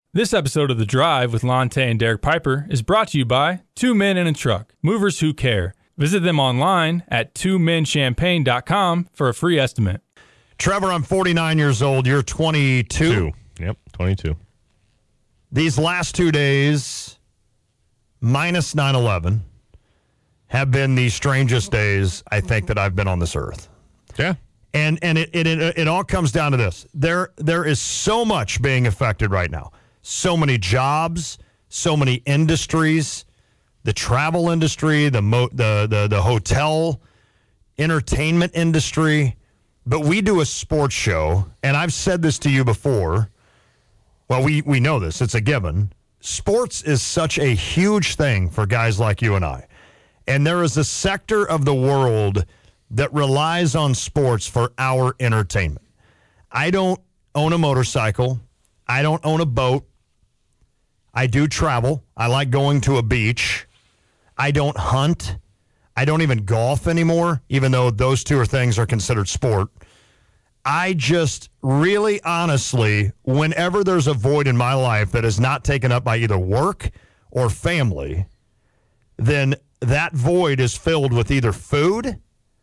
This episode of The Drive with Lonte and Derek Piper is brought to you by Two Men in a Truck, movers who care. Visit them online at twomenchampagne.com for a free estimate. Trevor, I'm 49 years old. You're 22. Yep, 22. These last 2 days, minus 9/11, have been the strangest days I think that I've been on this earth. Yeah. And it all comes down to this. There is so much being affected right now. So many jobs, so many industries, the travel industry, the hotel, entertainment industry. But we do a sports show, and I've said this to you before. Well, we know this. It's a given. Sports is such a huge thing for guys like you and I. And there is a sector of the world that relies on sports for our entertainment. I don't own a motorcycle. I don't own a boat. I do travel. I like going to a beach. I don't hunt. I don't even golf anymore, even though those two things are considered sport. I just really, honestly, whenever there's a void in my life that is not taken up by either work or family, then that void is filled with either food,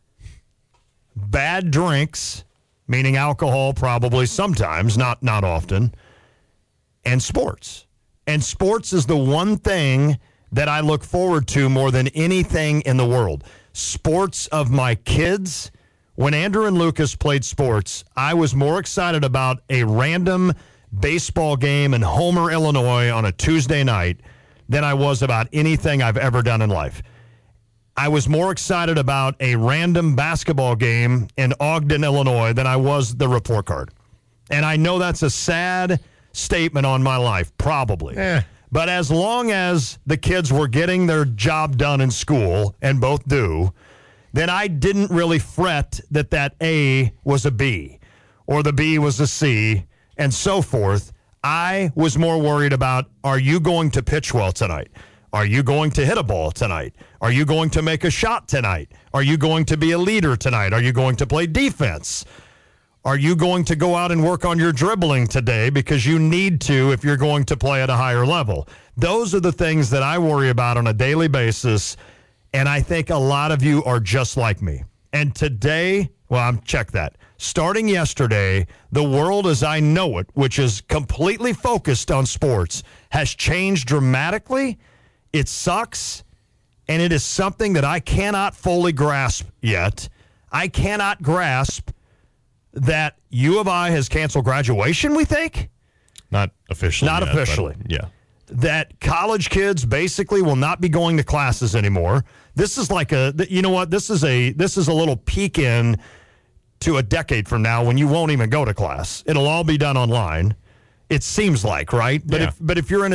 bad drinks, meaning alcohol probably sometimes, not often, and sports. And sports is the one thing that I look forward to more than anything in the world. Sports of my kids. When Andrew and Lucas played sports, I was more excited about a random baseball game in Homer, Illinois on a Tuesday night than I was about anything I've ever done in life. I was more excited about a random basketball game in Ogden, Illinois than I was the report card. And I know that's a sad statement on my life, probably. But as long as the kids were getting their job done in school, and both do, then I didn't really fret that A was a B or the B was a C and so forth. I was more worried about, are you going to pitch well tonight? Are you going to hit a ball tonight? Are you going to make a shot tonight? Are you going to be a leader tonight? Are you going to play defense? Are you going to go out and work on your dribbling today because you need to if you're going to play at a higher level? Those are the things that I worry about on a daily basis, and I think a lot of you are just like me. And today, check that. Starting yesterday, the world as I know it, which is completely focused on sports, has changed dramatically. It sucks, and it is something that I cannot fully grasp yet. I cannot grasp that U of I has canceled graduation, we think? Not officially. Not officially. Yeah. That college kids basically will not be going to classes anymore. This is like you know what? This is a little peek in to a decade from now when you won't even go to class. It'll all be done online. It seems like, right? But yeah. if you're in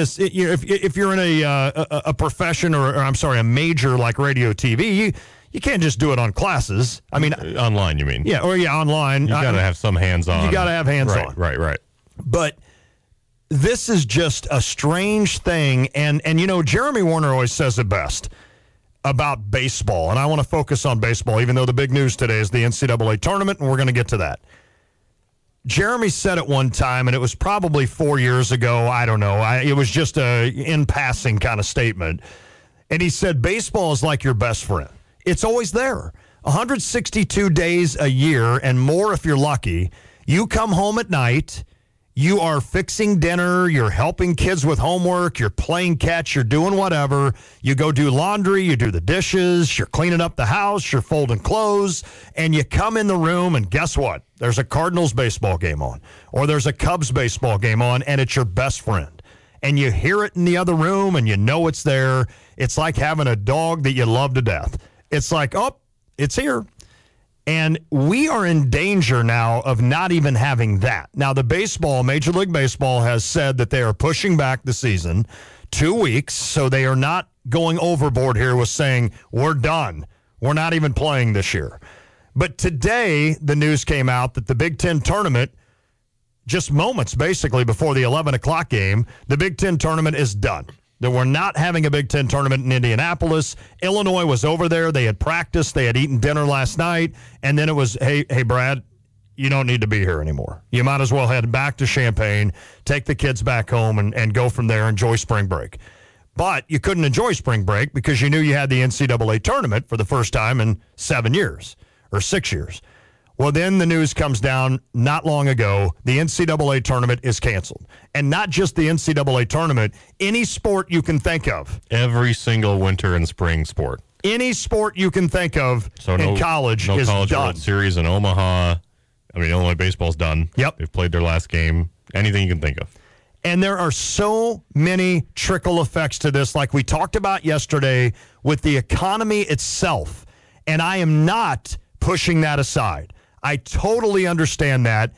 a profession or I'm sorry, a major like radio, TV, you can't just do it on classes. I mean, online, you mean? Yeah, online. You got to have some hands-on. You got to have hands-on. Right. But this is just a strange thing, and you know, Jeremy Warner always says it best about baseball, and I want to focus on baseball, even though the big news today is the NCAA tournament, and we're going to get to that. Jeremy said it one time, and it was probably 4 years ago. I don't know. It was just a in-passing kind of statement. And he said, baseball is like your best friend. It's always there. 162 days a year and more if you're lucky. You come home at night. You are fixing dinner. You're helping kids with homework. You're playing catch. You're doing whatever. You go do laundry. You do the dishes. You're cleaning up the house. You're folding clothes. And you come in the room, and guess what? There's a Cardinals baseball game on, or there's a Cubs baseball game on, and it's your best friend. And you hear it in the other room, and you know it's there. It's like having a dog that you love to death. It's like, oh, it's here. And we are in danger now of not even having that. Now, Major League Baseball has said that they are pushing back the season 2 weeks, so they are not going overboard here with saying, we're done. We're not even playing this year. But today, the news came out that the Big Ten tournament, just moments basically before the 11 o'clock game, the Big Ten tournament is done. That we're not having a Big Ten tournament in Indianapolis. Illinois was over there. They had practiced. They had eaten dinner last night. And then it was, hey, Brad, you don't need to be here anymore. You might as well head back to Champaign, take the kids back home, and go from there, enjoy spring break. But you couldn't enjoy spring break because you knew you had the NCAA tournament for the first time in 7 years or 6 years. Well, then the news comes down not long ago. The NCAA tournament is canceled. And not just the NCAA tournament, any sport you can think of. Every single winter and spring sport. Any sport you can think of in college no is college done. World Series in Omaha. I mean, Illinois baseball's done. Yep. They've played their last game. Anything you can think of. And there are so many trickle effects to this, like we talked about yesterday with the economy itself. And I am not pushing that aside. I totally understand that,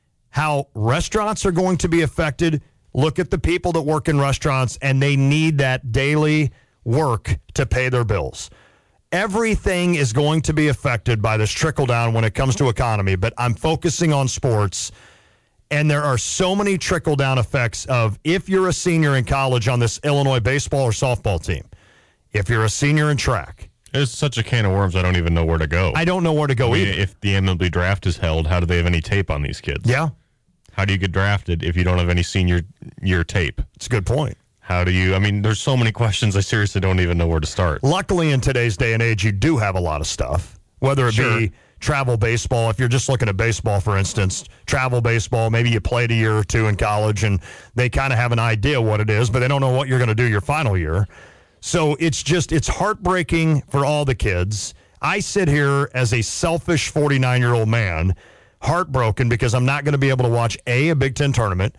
how restaurants are going to be affected. Look at the people that work in restaurants, and they need that daily work to pay their bills. Everything is going to be affected by this trickle down when it comes to economy, but I'm focusing on sports. And there are so many trickle-down effects of if you're a senior in college on this Illinois baseball or softball team, if you're a senior in track. It's such a can of worms, I don't even know where to go. I don't know where to go either. If the MLB draft is held, how do they have any tape on these kids? Yeah. How do you get drafted if you don't have any senior year tape? It's a good point. How do you, I mean, there's so many questions, I seriously don't even know where to start. Luckily, in today's day and age, you do have a lot of stuff, whether it be travel baseball. If you're just looking at baseball, for instance, travel baseball, maybe you played a year or two in college and they kind of have an idea what it is, but they don't know what you're going to do your final year. So it's heartbreaking for all the kids. I sit here as a selfish 49-year-old man, heartbroken because I'm not going to be able to watch A, a Big Ten tournament,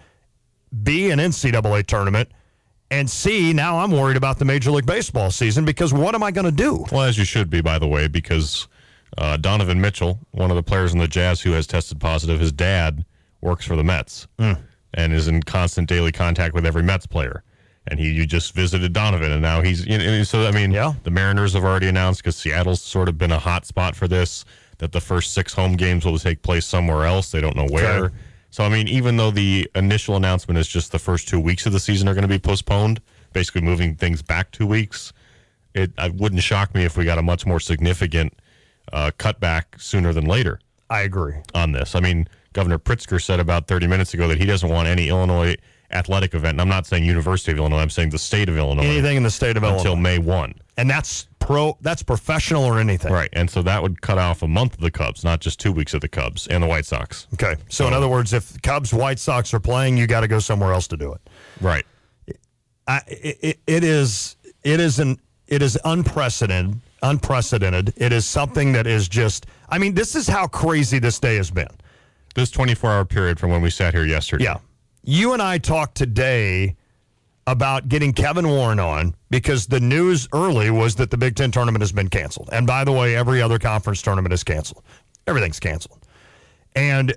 B, an NCAA tournament, and C, now I'm worried about the Major League Baseball season because what am I going to do? Well, as you should be, by the way, because Donovan Mitchell, one of the players in the Jazz who has tested positive, his dad works for the Mets and is in constant daily contact with every Mets player. And you just visited Donovan, and now he's so. I mean, The Mariners have already announced, because Seattle's sort of been a hot spot for this, that the first 6 home games will take place somewhere else. They don't know where. Okay. So I mean, even though the initial announcement is just the first 2 weeks of the season are going to be postponed, basically moving things back 2 weeks, it wouldn't shock me if we got a much more significant cutback sooner than later. I agree on this. I mean, Governor Pritzker said about 30 minutes ago that he doesn't want any Illinois athletic event, and I'm not saying University of Illinois, I'm saying the state of Illinois. Anything in the state of Illinois. Until May 1. And that's professional or anything. Right, and so that would cut off a month of the Cubs, not just 2 weeks of the Cubs and the White Sox. Okay, so in other words, if Cubs, White Sox are playing, you got to go somewhere else to do it. Right. It is unprecedented. It is something that is just, I mean, this is how crazy this day has been. This 24-hour period from when we sat here yesterday. Yeah. You and I talked today about getting Kevin Warren on because the news early was that the Big Ten tournament has been canceled. And by the way, every other conference tournament is canceled. Everything's canceled. And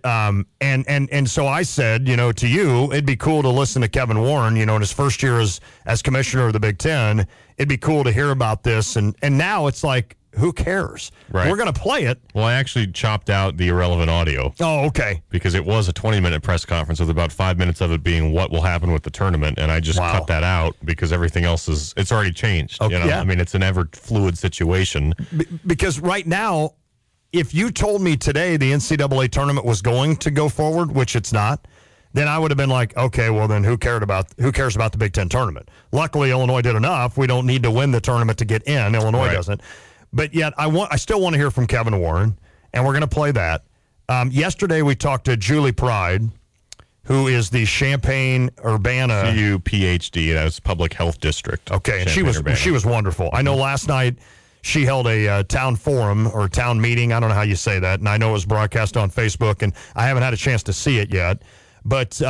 so I said, to you, it'd be cool to listen to Kevin Warren, in his first year as commissioner of the Big Ten. It'd be cool to hear about this. And now it's like, who cares? Right. We're going to play it. Well, I actually chopped out the irrelevant audio. Oh, okay. Because it was a 20-minute press conference with about 5 minutes of it being what will happen with the tournament, and I just cut that out because everything else it's already changed. Okay. I mean, it's an ever-fluid situation. Because right now, if you told me today the NCAA tournament was going to go forward, which it's not, then I would have been like, okay, well then who cares about the Big Ten tournament? Luckily, Illinois did enough. We don't need to win the tournament to get in. Illinois doesn't. But yet, I still want to hear from Kevin Warren, and we're going to play that. Yesterday, we talked to Julie Pride, who is the Champaign-Urbana CU-PhD, that's Public Health District. Okay, and she was wonderful. I know last night she held a town forum or town meeting. I don't know how you say that, and I know it was broadcast on Facebook, and I haven't had a chance to see it yet. But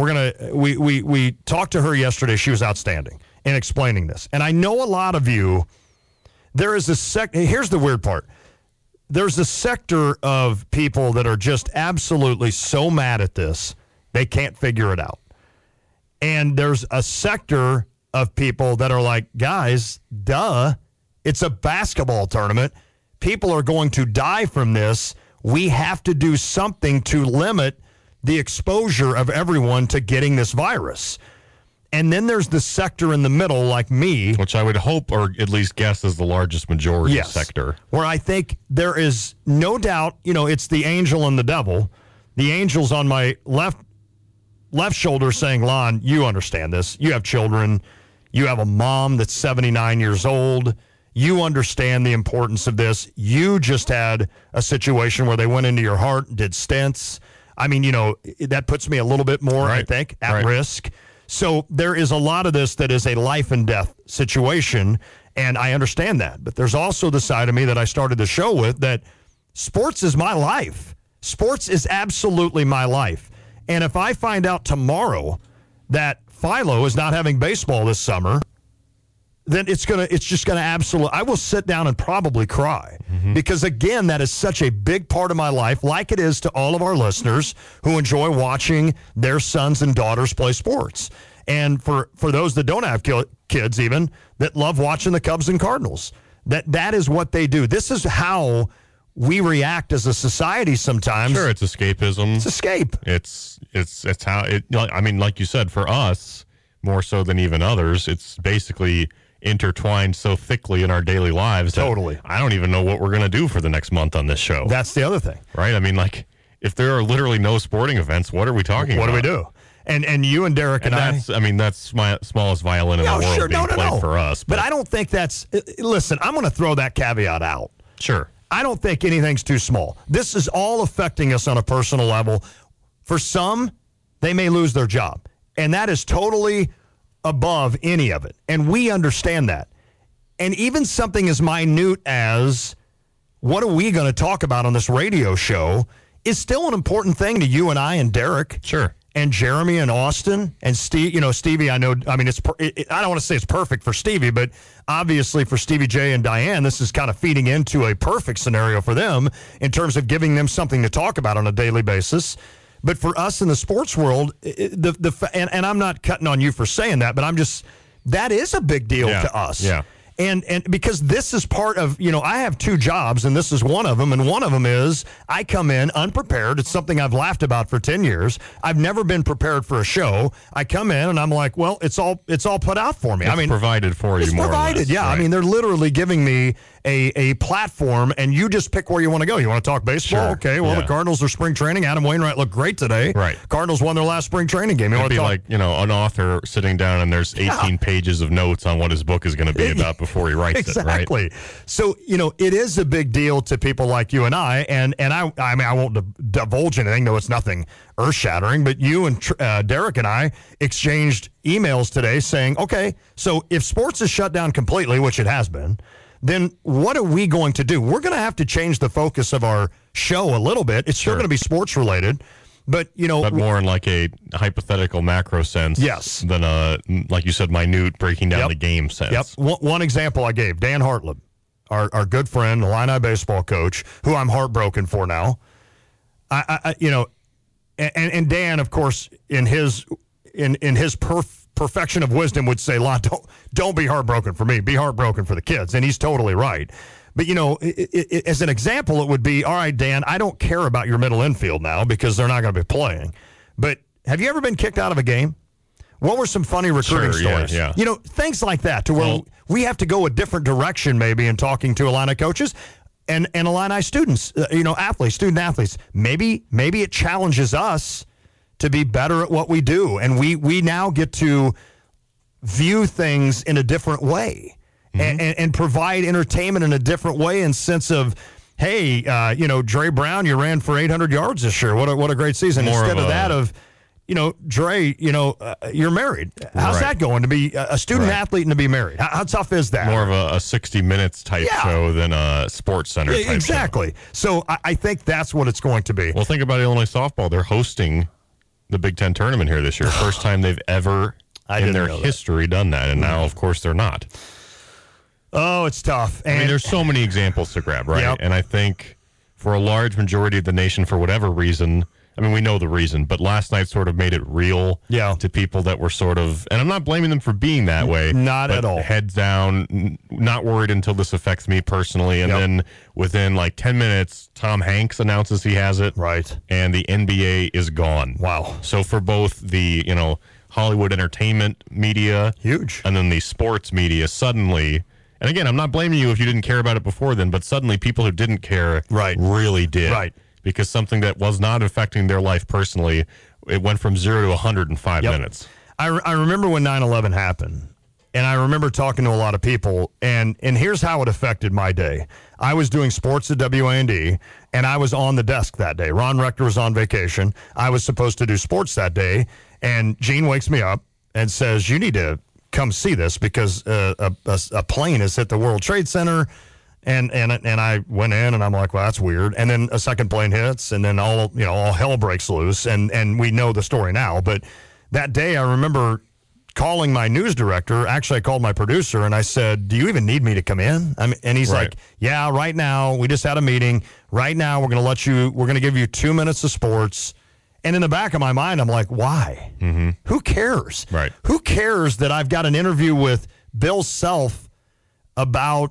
we talked to her yesterday. She was outstanding in explaining this, and I know a lot of you. There is here's the weird part. There's a sector of people that are just absolutely so mad at this, they can't figure it out. And there's a sector of people that are like, guys, duh, it's a basketball tournament. People are going to die from this. We have to do something to limit the exposure of everyone to getting this virus. And then there's the sector in the middle, like me. Which I would hope, or at least guess, is the largest majority sector. Where I think there is no doubt, it's the angel and the devil. the angels on my left shoulder saying, Lon, you understand this. You have children. You have a mom that's 79 years old. You understand the importance of this. You just had a situation where they went into your heart and did stents. I mean, that puts me a little bit more, I think, at risk. So there is a lot of this that is a life and death situation, and I understand that. But there's also the side of me that I started the show with, that sports is my life. Sports is absolutely my life. And if I find out tomorrow that Philo is not having baseball this summer, then it's just gonna absolutely, I will sit down and probably cry. Because again, that is such a big part of my life, like it is to all of our listeners who enjoy watching their sons and daughters play sports. And for those that don't have kids even, that love watching the Cubs and Cardinals, that is what they do. This is how we react as a society sometimes. Sure, it's escapism. It's escape. It's how it, I mean, like you said, for us, more so than even others, it's basically intertwined so thickly in our daily lives. Totally. I don't even know what we're going to do for the next month on this show. That's the other thing. Right? I mean, like, if there are literally no sporting events, what are we talking about? What do we do? And you and Derek and that's my smallest violin in the world being played for us. But I don't think that's, listen, I'm going to throw that caveat out. Sure. I don't think anything's too small. This is all affecting us on a personal level. For some, they may lose their job. And that is totally above any of it. And we understand that. And even something as minute as what are we going to talk about on this radio show is still an important thing to you and I and Derek. Sure. And Jeremy and Austin and Steve, Stevie, I know, I mean, I don't want to say it's perfect for Stevie, but obviously for Stevie J and Diane, this is kind of feeding into a perfect scenario for them in terms of giving them something to talk about on a daily basis. But for us in the sports world, and I'm not cutting on you for saying that, but that is a big deal to us. Yeah. And because this is part of, I have two jobs, and this is one of them. And one of them is I come in unprepared. It's something I've laughed about for 10 years. I've never been prepared for a show. I come in and I'm like, well, it's all put out for me. It's provided for you. It's more provided. Or less. Yeah. Right. I mean, they're literally giving me a platform, and you just pick where you want to go. You want to talk baseball? Sure. Okay. Well, the Cardinals are spring training. Adam Wainwright looked great today. Right. Cardinals won their last spring training game. It'd be like, an author sitting down and there's 18 pages of notes on what his book is going to be about before he writes it, right? Exactly. So, it is a big deal to people like you and I, and I mean, I won't divulge anything, though it's nothing earth-shattering, but you and Derek and I exchanged emails today saying, okay, so if sports is shut down completely, which it has been, then what are we going to do? We're going to have to change the focus of our show a little bit. It's still going to be sports related, but but more in like a hypothetical macro sense, yes, than like you said, minute breaking down the game sense. Yep. One example I gave, Dan Hartlib, our good friend, Illini baseball coach, who I'm heartbroken for now. And Dan, of course, in his perfection of wisdom would say, Lon, don't be heartbroken for me. Be heartbroken for the kids. And he's totally right. But, as an example, it would be, all right, Dan, I don't care about your middle infield now because they're not going to be playing. But have you ever been kicked out of a game? What were some funny recruiting stories? Yeah. Things like that to where we have to go a different direction maybe in talking to Illini coaches and Illini students, student athletes. Maybe it challenges us to be better at what we do. And we now get to view things in a different way and provide entertainment in a different way in sense of, hey, Dre Brown, you ran for 800 yards this year. What a great season. Instead of that of, Dre, you're married. How's that going to be a student athlete and to be married? How tough is that? More of a 60 Minutes type show than a Sports Center type exactly. show. So I think that's what it's going to be. Well, think about Illinois softball. They're hosting the Big Ten tournament here this year. First time they've ever in their history done that. And now, of course, they're not. Oh, it's tough. I mean, there's so many examples to grab, right? Yep. And I think for a large majority of the nation, for whatever reason, I mean, we know the reason, but last night sort of made it real to people that were sort of, and I'm not blaming them for being that way. Not at all. Heads down, not worried until this affects me personally. And then within like 10 minutes, Tom Hanks announces he has it. Right. And the NBA is gone. Wow. So for both the, Hollywood entertainment media. Huge. And then the sports media suddenly, and again, I'm not blaming you if you didn't care about it before then, but suddenly people who didn't care really did. Right. because something that was not affecting their life personally, it went from 0 to 100 in 5 minutes. I remember when 9/11 happened, and I remember talking to a lot of people, and here's how it affected my day. I was doing sports at WAND, and I was on the desk that day. Ron Rector was on vacation. I was supposed to do sports that day, and Gene wakes me up and says, you need to come see this because a plane has hit the World Trade Center. And I went in, and I'm like, well, that's weird. And then a second plane hits, and then all hell breaks loose, and we know the story now. But that day, I remember calling my news director. Actually, I called my producer, and I said, do you even need me to come in? And he's like, yeah, right now. We just had a meeting. Right now, we're going to give you 2 minutes of sports. And in the back of my mind, I'm like, why? Mm-hmm. Who cares? Right. Who cares that I've got an interview with Bill Self about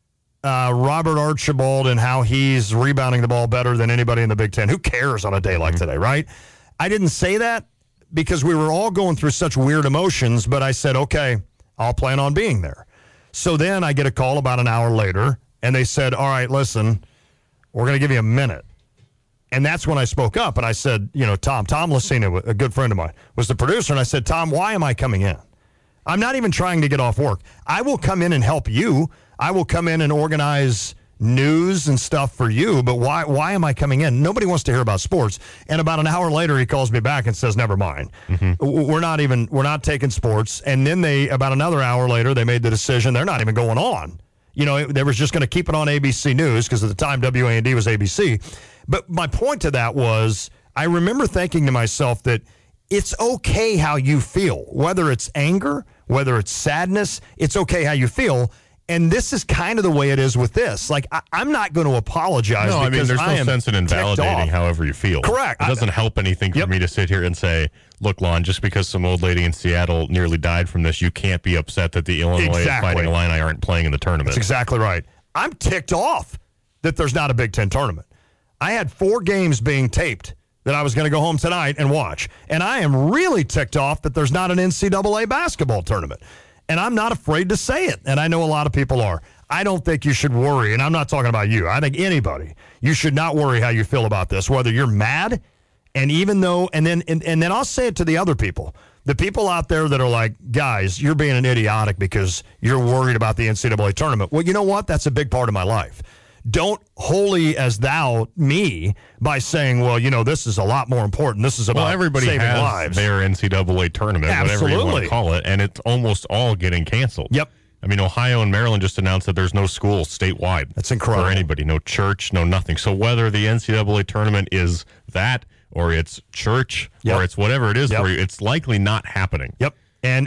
Robert Archibald and how he's rebounding the ball better than anybody in the Big Ten? Who cares on a day like today, right? I didn't say that because we were all going through such weird emotions, but I said, okay, I'll plan on being there. So then I get a call about an hour later, and they said, all right, listen, we're going to give you a minute. And that's when I spoke up, and I said, Tom Lucina, a good friend of mine, was the producer, and I said, Tom, why am I coming in? I'm not even trying to get off work. I will come in and help you. I will come in and organize news and stuff for you, but why am I coming in? Nobody wants to hear about sports. And about an hour later, he calls me back and says, never mind. Mm-hmm. We're not taking sports. And then about another hour later, they made the decision they're not even going on. They was just going to keep it on ABC News because at the time WAND was ABC. But my point to that was I remember thinking to myself that it's okay how you feel, whether it's anger, whether it's sadness, it's okay how you feel. And this is kind of the way it is with this. Like, I'm not going to apologize. No, because there's no sense in invalidating however you feel. Correct. It doesn't help anything for me to sit here and say, look, Lon, just because some old lady in Seattle nearly died from this, you can't be upset that the Illinois Fighting Illini aren't playing in the tournament. That's exactly right. I'm ticked off that there's not a Big Ten tournament. I had 4 games being taped that I was going to go home tonight and watch. And I am really ticked off that there's not an NCAA basketball tournament. And I'm not afraid to say it. And I know a lot of people are. I don't think you should worry. And I'm not talking about you. I think anybody, you should not worry how you feel about this, whether you're mad. And even though, and then I'll say it to the other people, the people out there that are like, guys, you're being an idiotic because you're worried about the NCAA tournament. Well, you know what? That's a big part of my life. Don't holy as thou me by saying, well, this is a lot more important. This is about everybody saving has lives. Their NCAA tournament, whatever you want to call it, and it's almost all getting canceled. Yep. Ohio and Maryland just announced that there's no school statewide. That's incredible. For anybody, no church, no nothing. So whether the NCAA tournament is that or it's church or it's whatever it is for you, it's likely not happening. Yep. And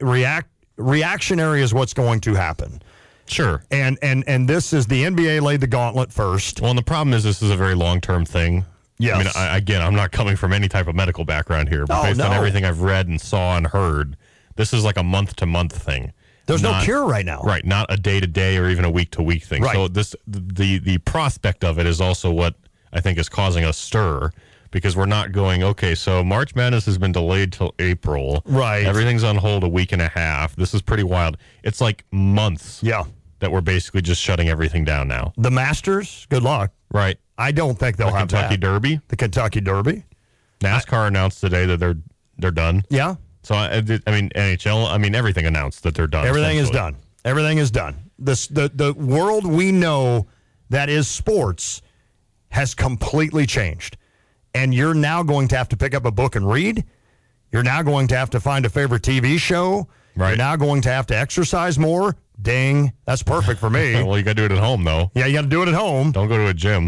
reactionary is what's going to happen. Sure. And this is the NBA laid the gauntlet first. Well, and the problem is this is a very long-term thing. Yes. I'm not coming from any type of medical background here, but based on everything I've read and saw and heard, this is like a month-to-month thing. There's no cure right now. Right, not a day-to-day or even a week-to-week thing. Right. So the prospect of it is also what I think is causing a stir, because we're not going, okay, so March Madness has been delayed till April. Right. Everything's on hold a week and a half. This is pretty wild. It's like months that we're basically just shutting everything down now. The Masters, good luck. Right. I don't think they'll have Kentucky Derby. The Kentucky Derby. NASCAR announced today that they're done. Yeah. So, NHL, everything announced that they're done. Everything is done. Everything is done. The world we know that is sports has completely changed. And you're now going to have to pick up a book and read. You're now going to have to find a favorite TV show. Right. You're now going to have to exercise more. Ding. That's perfect for me. Well, you got to do it at home, though. Yeah, you got to do it at home. Don't go to a gym.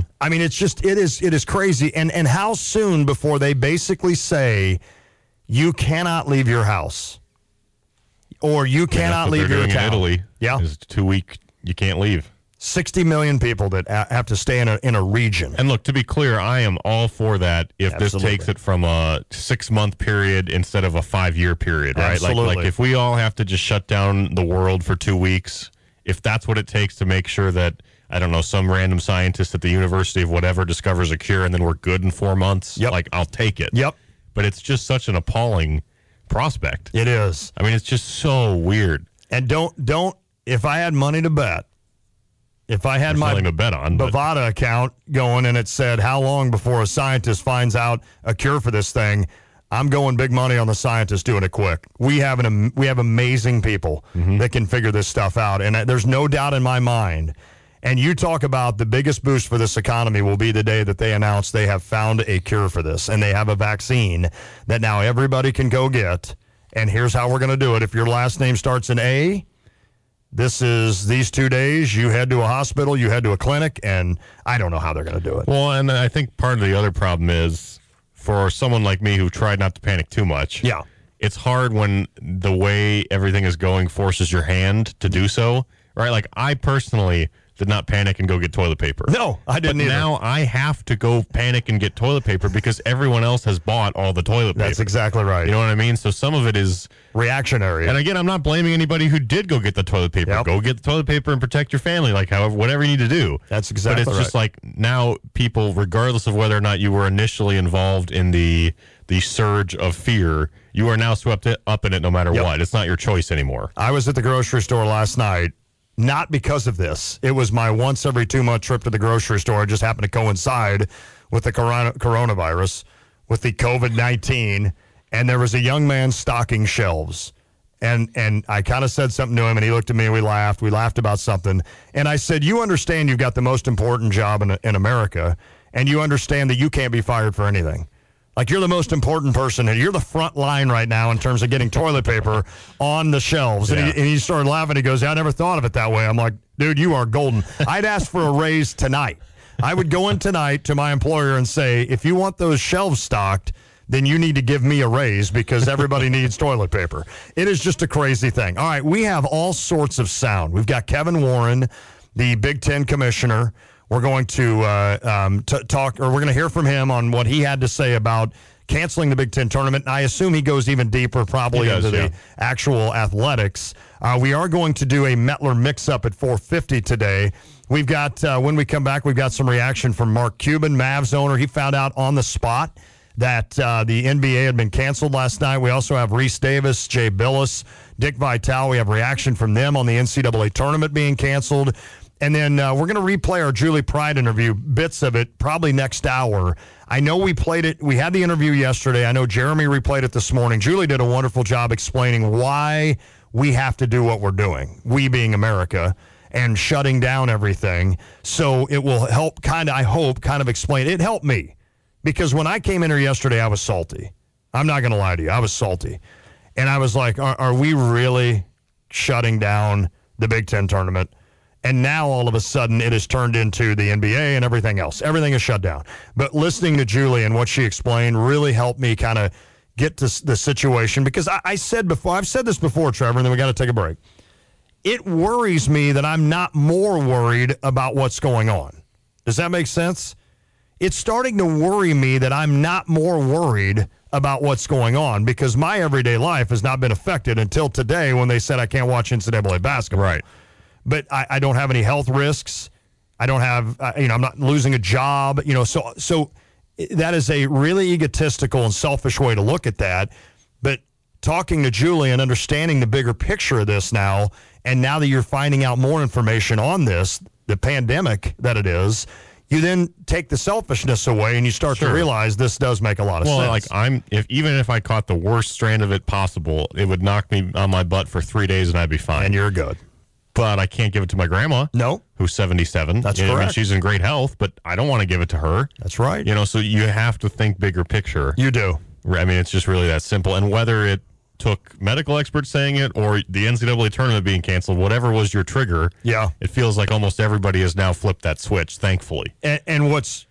It is crazy. And how soon before they basically say you cannot leave your house or you cannot leave your town? In Italy. Yeah. It's 2 week. You can't leave. 60 million people that have to stay in a region. And look, to be clear, I am all for that if this takes it from a 6-month period instead of a 5-year period, right? Absolutely. Like if we all have to just shut down the world for 2 weeks, if that's what it takes to make sure that, I don't know, some random scientist at the University of whatever discovers a cure and then we're good in 4 months, I'll take it. Yep. But it's just such an appalling prospect. It is. It's just so weird. And don't if I had money to bet, If I had my to bet on, Bovada account going and it said how long before a scientist finds out a cure for this thing, I'm going big money on the scientists doing it quick. We have amazing people that can figure this stuff out, and there's no doubt in my mind. And you talk about the biggest boost for this economy will be the day that they announce they have found a cure for this, and they have a vaccine that now everybody can go get. And here's how we're going to do it. If your last name starts in A, this is these 2 days, you head to a hospital, you head to a clinic, and I don't know how they're going to do it. Well, and I think part of the other problem is for someone like me who tried not to panic too much. Yeah. It's hard when the way everything is going forces your hand to do so, right? Like, I personally did not panic and go get toilet paper. No, I didn't either. Now I have to go panic and get toilet paper because everyone else has bought all the toilet paper. That's exactly right. You know what I mean? So some of it is reactionary. And again, I'm not blaming anybody who did go get the toilet paper. Yep. Go get the toilet paper and protect your family, like however, whatever you need to do. That's exactly right. But it's just like now people, regardless of whether or not you were initially involved in the surge of fear, you are now swept up in it no matter what. It's not your choice anymore. I was at the grocery store last night. Not because of this. It was my once every 2 month trip to the grocery store. It just happened to coincide with the coronavirus, with the COVID-19, and there was a young man stocking shelves. And I kind of said something to him, and he looked at me, and we laughed. We laughed about something. And I said, you understand you've got the most important job in America, and you understand that you can't be fired for anything. Like, you're the most important person, and you're the front line right now in terms of getting toilet paper on the shelves. Yeah. And he started laughing. He goes, I never thought of it that way. I'm like, dude, you are golden. I'd ask for a raise tonight. I would go in tonight to my employer and say, if you want those shelves stocked, then you need to give me a raise because everybody needs toilet paper. It is just a crazy thing. All right, we have all sorts of sound. We've got Kevin Warren, the Big Ten commissioner. We're going to talk, or we're going to hear from him on what he had to say about canceling the Big Ten tournament. And I assume he goes even deeper probably into the actual athletics. We are going to do a Mettler mix-up at 4:50 today. We've got, when we come back, we've got some reaction from Mark Cuban, Mavs owner. He found out on the spot that the NBA had been canceled last night. We also have Reese Davis, Jay Billis, Dick Vitale. We have reaction from them on the NCAA tournament being canceled. And then we're going to replay our Julie Pride interview, bits of it, probably next hour. I know we played it. We had the interview yesterday. I know Jeremy replayed it this morning. Julie did a wonderful job explaining why we have to do what we're doing, we being America, and shutting down everything. So it will help I hope explain. It helped me because when I came in here yesterday, I was salty. I'm not going to lie to you. I was salty. And I was like, are we really shutting down the Big Ten tournament? And now, all of a sudden, it has turned into the NBA and everything else. Everything is shut down. But listening to Julie and what she explained really helped me kind of get to the situation. Because I've said this before, Trevor, and then we got to take a break. It worries me that I'm not more worried about what's going on. Does that make sense? It's starting to worry me that I'm not more worried about what's going on because my everyday life has not been affected until today when they said I can't watch NCAA basketball. Right. But I don't have any health risks. I don't have, I'm not losing a job. So that is a really egotistical and selfish way to look at that. But talking to Julie and understanding the bigger picture of this now, and now that you're finding out more information on this, the pandemic that it is, you then take the selfishness away and you start to realize this does make a lot of sense. Like even if I caught the worst strand of it possible, it would knock me on my butt for 3 days and I'd be fine. And you're good. But I can't give it to my grandma. No. Who's 77. That's correct. I mean, she's in great health, but I don't want to give it to her. That's right. So you have to think bigger picture. You do. I mean, it's just really that simple. And whether it took medical experts saying it or the NCAA tournament being canceled, whatever was your trigger, it feels like almost everybody has now flipped that switch, thankfully. And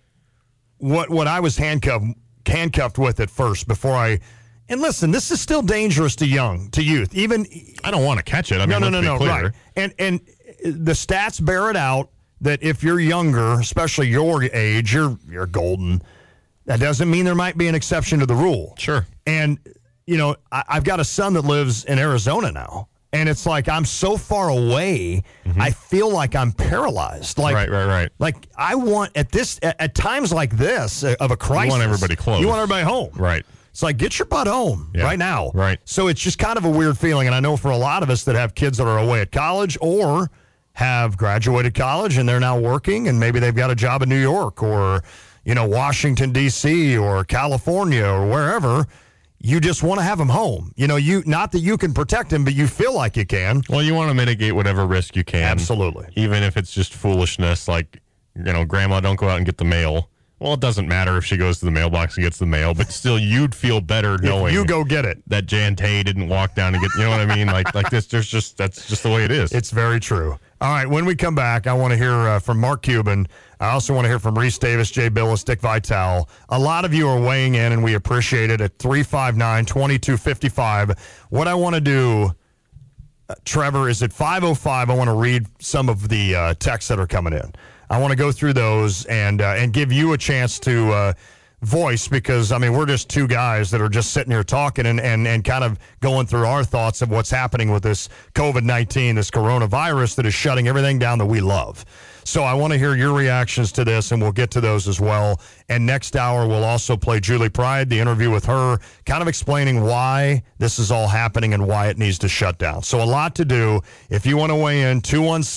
what I was handcuffed with at first before I... And listen, this is still dangerous to youth. Even I don't want to catch it. I mean, no, right. And the stats bear it out that if you're younger, especially your age, you're golden. That doesn't mean there might be an exception to the rule. Sure. And I've got a son that lives in Arizona now, and it's like I'm so far away. Mm-hmm. I feel like I'm paralyzed. Like right. Like I want at times like this of a crisis. You want everybody close. You want everybody home. Right. It's like, get your butt home right now. Right. So it's just kind of a weird feeling. And I know for a lot of us that have kids that are away at college or have graduated college and they're now working, and maybe they've got a job in New York or, Washington, D.C. or California or wherever. You just want to have them home. Not that you can protect them, but you feel like you can. Well, you want to mitigate whatever risk you can. Absolutely. Even if it's just foolishness, like, Grandma, don't go out and get the mail. Well, it doesn't matter if she goes to the mailbox and gets the mail, but still, you'd feel better knowing you go get it. That Jan Tay didn't walk down and get. You know what I mean? Like this. That's just the way it is. It's very true. All right, when we come back, I want to hear from Mark Cuban. I also want to hear from Reese Davis, Jay Billis, Dick Vitale. A lot of you are weighing in, and we appreciate it at 359-2255. What I want to do, Trevor, is at 5:05. I want to read some of the texts that are coming in. I want to go through those and give you a chance to voice, because, we're just two guys that are just sitting here talking and kind of going through our thoughts of what's happening with this COVID-19, this coronavirus that is shutting everything down that we love. So I want to hear your reactions to this, and we'll get to those as well. And next hour, we'll also play Julie Pride, the interview with her, kind of explaining why this is all happening and why it needs to shut down. So a lot to do. If you want to weigh in,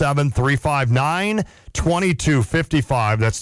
217-359-2255. That's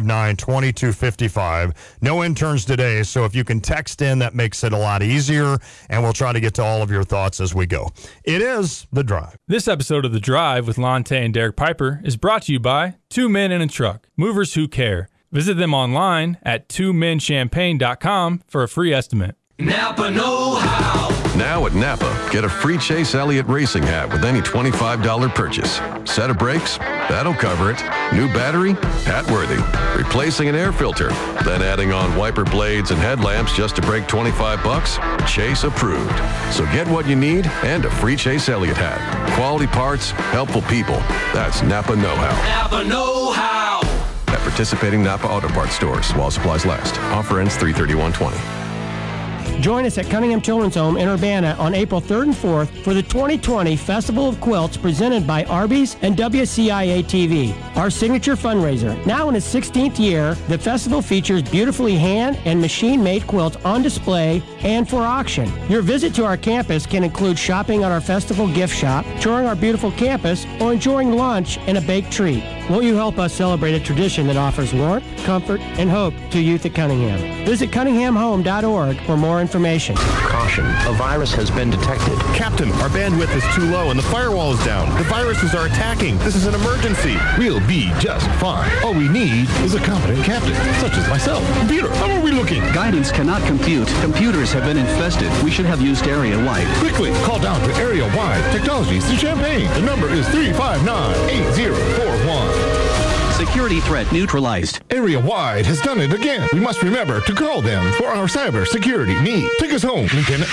359-2255. No interns today, so if you can text in, that makes it a lot easier, and we'll try to get to all of your thoughts as we go. It is The Drive. This episode of The Drive with Lonte and Derek Piper is brought to you by Two Men in a Truck, movers who care. Visit them online at twomenchampagne.com for a free estimate. Napa know-how. Now at Napa, get a free Chase Elliott racing hat with any $25 purchase. Set of brakes? That'll cover it. New battery? Hat worthy. Replacing an air filter? Then adding on wiper blades and headlamps just to break $25? Chase approved. So get what you need and a free Chase Elliott hat. Quality parts, helpful people. That's Napa know-how. Napa know-how. At participating Napa Auto Parts stores while supplies last. Offer ends 3/31/20. Join us at Cunningham Children's Home in Urbana on April 3rd and 4th for the 2020 Festival of Quilts presented by Arby's and WCIA-TV, our signature fundraiser. Now in its 16th year, the festival features beautifully hand and machine-made quilts on display and for auction. Your visit to our campus can include shopping at our festival gift shop, touring our beautiful campus, or enjoying lunch and a baked treat. Won't you help us celebrate a tradition that offers warmth, comfort, and hope to youth at Cunningham? Visit cunninghamhome.org for more information. Caution, a virus has been detected. Captain, our bandwidth is too low and the firewall is down. The viruses are attacking. This is an emergency. We'll be just fine. All we need is a competent captain, such as myself. Computer, how are we looking? Guidance cannot compute. Computers have been infested. We should have used area-wide. Quickly, call down to area-wide technologies in Champaign. The number is 359-8041. Security threat neutralized. Area-wide has done it again. We must remember to call them for our cyber security needs. Take us home, Lieutenant.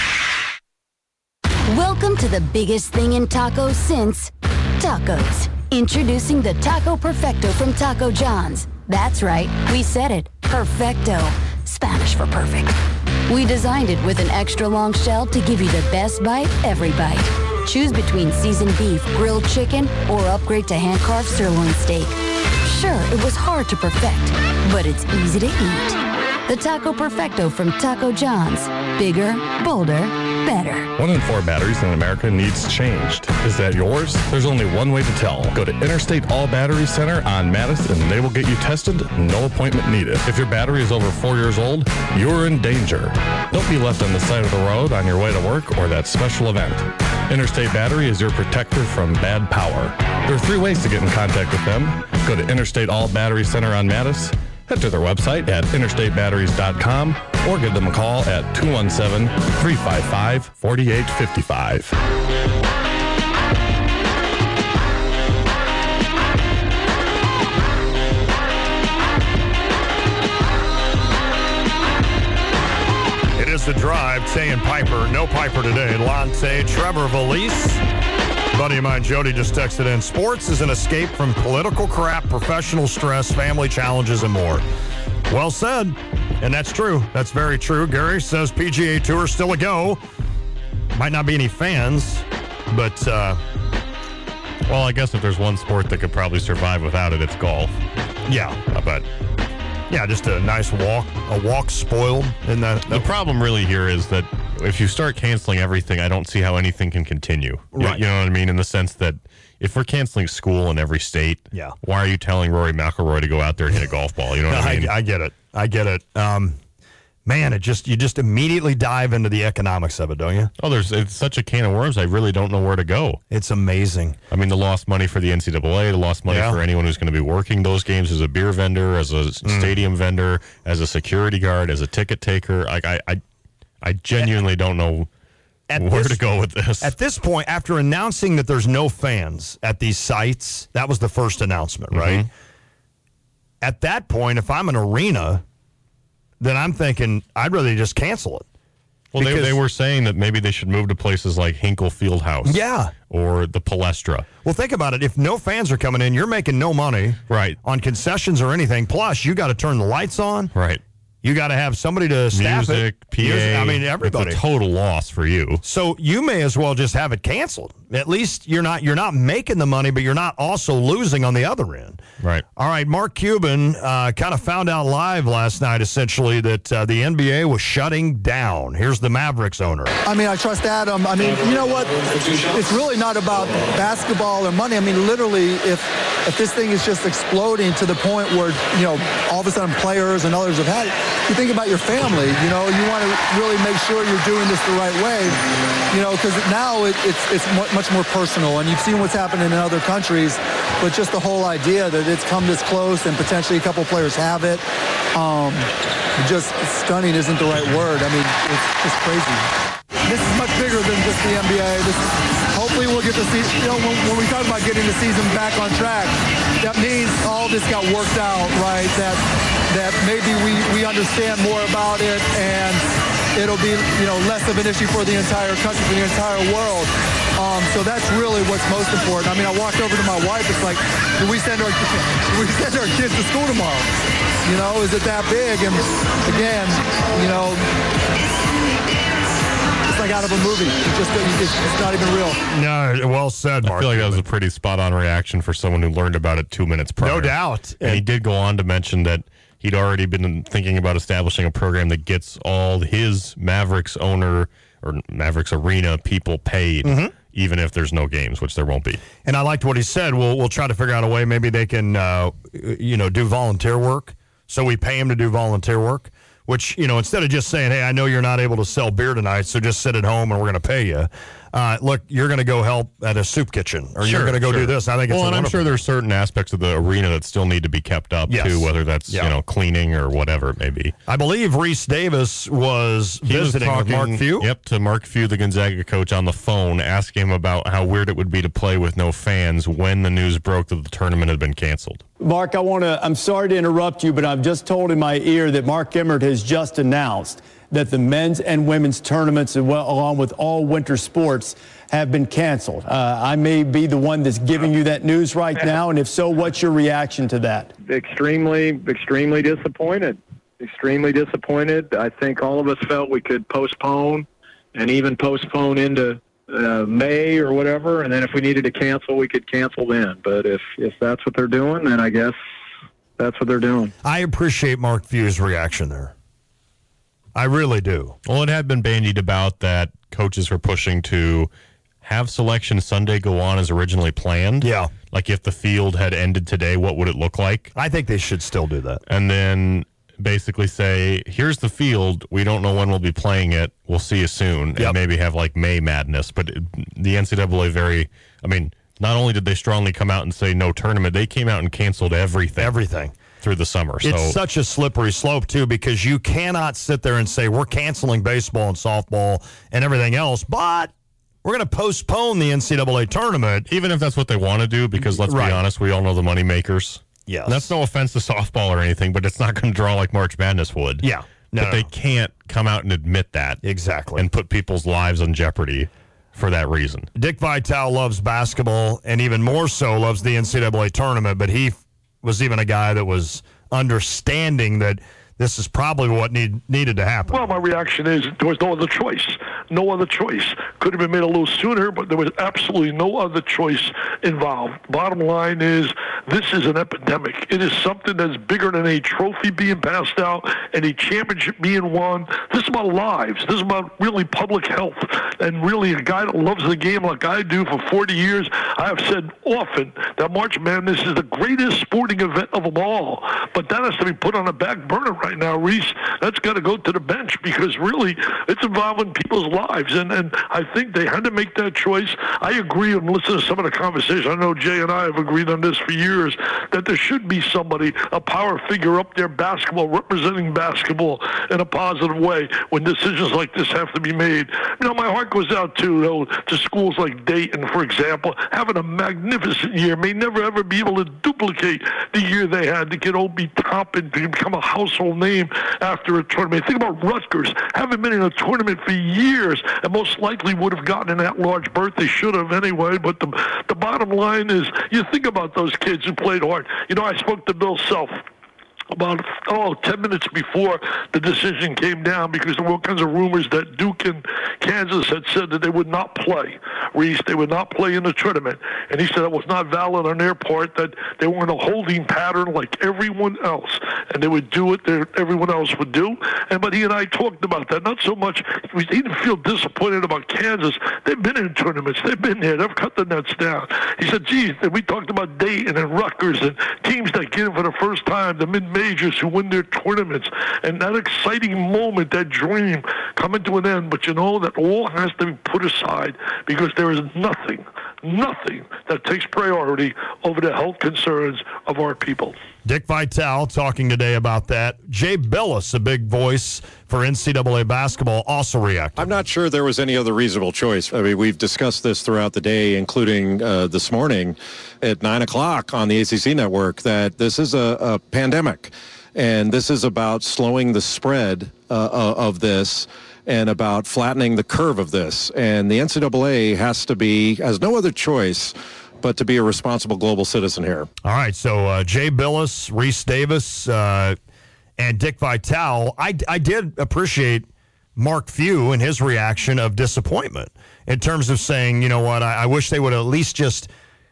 Welcome to the biggest thing in tacos since tacos. Introducing the Taco Perfecto from Taco John's. That's right, we said it. Perfecto. Spanish for perfect. We designed it with an extra long shell to give you the best bite every bite. Choose between seasoned beef, grilled chicken, or upgrade to hand-carved sirloin steak. Sure, it was hard to perfect, but it's easy to eat. The Taco Perfecto from Taco John's. Bigger, bolder, better. 1 in 4 batteries in America needs changed. Is that yours? There's only one way to tell. Go to Interstate All Battery Center on Madison and they will get you tested, no appointment needed. If your battery is over 4 years old, you're in danger. Don't be left on the side of the road on your way to work or that special event. Interstate Battery is your protector from bad power. There are 3 ways to get in contact with them. Go to Interstate All Battery Center on Madison, head to their website at interstatebatteries.com, or give them a call at 217-355-4855. It is The Drive, Tay and Piper. No Piper today. Lonte, Trevor Valise. Buddy of mine, Jody, just texted in, sports is an escape from political crap, professional stress, family challenges, and more. Well said. And that's true. That's very true. Gary says PGA Tour still a go. Might not be any fans, but... well, I guess if there's one sport that could probably survive without it, it's golf. Yeah. But... yeah, just a nice walk. A walk spoiled in that. The problem really here is that if you start canceling everything, I don't see how anything can continue. Right. You know what I mean? In the sense that if we're canceling school in every state, why are you telling Rory McIlroy to go out there and hit a golf ball? You know what I mean? I get it. Man, you just immediately dive into the economics of it, don't you? Oh, it's such a can of worms. I really don't know where to go. It's amazing. I mean, the lost money for the NCAA, the lost money for anyone who's going to be working those games as a beer vendor, as a stadium vendor, as a security guard, as a ticket taker. I genuinely don't know where to go with this. At this point, after announcing that there's no fans at these sites, that was the first announcement, right? At that point, if I'm an arena, then I'm thinking I'd rather just cancel it. Well, they were saying that maybe they should move to places like Hinkle Fieldhouse. Yeah. Or the Palestra. Well, think about it. If no fans are coming in, you're making no money on concessions or anything. Plus, you got to turn the lights on. Right. You got to have somebody to staff Music, it. PA. I mean, everybody. It's a total loss for you. So you may as well just have it canceled. At least you're not making the money, but you're not also losing on the other end. Right. All right, Mark Cuban kind of found out live last night, essentially, that the NBA was shutting down. Here's the Mavericks owner. I mean, I trust Adam. I mean, you know what? It's really not about basketball or money. I mean, literally, if this thing is just exploding to the point where, you know, all of a sudden players and others have had it, you think about your family. You know, you want to really make sure you're doing this the right way, you know, because now it's much more personal, and you've seen what's happening in other countries, but just the whole idea that it's come this close and potentially a couple players have it, just stunning isn't the right word. I mean, it's just crazy. This is much bigger than just the NBA. Hopefully we'll get to see, you know, when we talk about getting the season back on track, that means all this got worked out, right? That maybe we understand more about it, and it'll be, you know, less of an issue for the entire country, for the entire world. So that's really what's most important. I mean, I walked over to my wife. It's like, do we send our kids to school tomorrow? You know, is it that big? And again, you know, it's like out of a movie. It's not even real. No, well said, Mark. I feel like that was a pretty spot-on reaction for someone who learned about it 2 minutes prior. No doubt. And he did go on to mention that he'd already been thinking about establishing a program that gets all his Mavericks owner or Mavericks arena people paid, even if there's no games, which there won't be. And I liked what he said. We'll try to figure out a way. Maybe they can, do volunteer work. So we pay him to do volunteer work, which, you know, instead of just saying, hey, I know you're not able to sell beer tonight, so just sit at home and we're going to pay you. Look, you're going to go help at a soup kitchen, or you're going to go do this. I think it's and I'm sure there's certain aspects of the arena that still need to be kept up too, whether that's you know, cleaning or whatever it may be. I believe Reese Davis was visiting with Mark Few. Yep, to Mark Few, the Gonzaga coach, on the phone, asking him about how weird it would be to play with no fans when the news broke that the tournament had been canceled. Mark, I'm sorry to interrupt you, but I've just told in my ear that Mark Emmert has just announced that the men's and women's tournaments, along with all winter sports, have been canceled. I may be the one that's giving you that news right now, and if so, what's your reaction to that? Extremely disappointed. Extremely disappointed. I think all of us felt we could postpone and even postpone into May or whatever, and then if we needed to cancel, we could cancel then. But if that's what they're doing, then I guess that's what they're doing. I appreciate Mark Few's reaction there. I really do. Well, it had been bandied about that coaches were pushing to have Selection Sunday go on as originally planned. Yeah. Like if the field had ended today, what would it look like? I think they should still do that. And then basically say, here's the field. We don't know when we'll be playing it. We'll see you soon. And maybe have like May Madness. But the NCAA not only did they strongly come out and say no tournament, they came out and canceled everything. Through the summer. It's such a slippery slope, too, because you cannot sit there and say, we're canceling baseball and softball and everything else, but we're going to postpone the NCAA tournament. Even if that's what they want to do, because let's be honest, we all know the money makers. Yes. And that's no offense to softball or anything, but it's not going to draw like March Madness would. Yeah. But they can't come out and admit that. Exactly. And put people's lives in jeopardy for that reason. Dick Vitale loves basketball and even more so loves the NCAA tournament, but he was even a guy that was understanding that this is probably what needed to happen. Well, my reaction is there was no other choice. No other choice. Could have been made a little sooner, but there was absolutely no other choice involved. Bottom line is this is an epidemic. It is something that's bigger than a trophy being passed out and a championship being won. This is about lives. This is about really public health. And really a guy that loves the game like I do for 40 years, I have said often that March Madness is the greatest sporting event of them all. But that has to be put on a back burner right now, Reese. That's got to go to the bench because really it's involving people's lives. And I think they had to make that choice. I agree and listen to some of the conversation. I know Jay and I have agreed on this for years, that there should be somebody, a power figure up there, basketball, representing basketball in a positive way when decisions like this have to be made. You know, my heart goes out to schools like Dayton, for example, having a magnificent year, may never ever be able to duplicate the year they had to get Obi Toppin to become a household name after a tournament. Think about Rutgers, haven't been in a tournament for years, and most likely would have gotten an at-large berth. They should have anyway, but the bottom line is, you think about those kids who played hard. You know, I spoke to Bill Self about 10 minutes before the decision came down because there were all kinds of rumors that Duke and Kansas had said that they would not play. Reese, they would not play in the tournament. And he said it was not valid on their part, that they were in a holding pattern like everyone else. And they would do what everyone else would do. But he and I talked about that. Not so much, he didn't feel disappointed about Kansas. They've been in tournaments. They've been there. They've cut the nets down. He said, geez, we talked about Dayton and Rutgers and teams that get in for the first time, the mid-majors who win their tournaments, and that exciting moment, that dream coming to an end. But you know that all has to be put aside because there is nothing that takes priority over the health concerns of our people. Dick Vitale talking today about that. Jay Bilas, a big voice for NCAA basketball, also reacted. I'm not sure there was any other reasonable choice. I mean, we've discussed this throughout the day, including this morning at 9 o'clock on the ACC network, that this is a pandemic, and this is about slowing the spread of this and about flattening the curve of this. And the NCAA has no other choice but to be a responsible global citizen here. All right, so Jay Bilas, Reese Davis, and Dick Vitale. I did appreciate Mark Few and his reaction of disappointment in terms of saying, you know what, I wish they would at least just,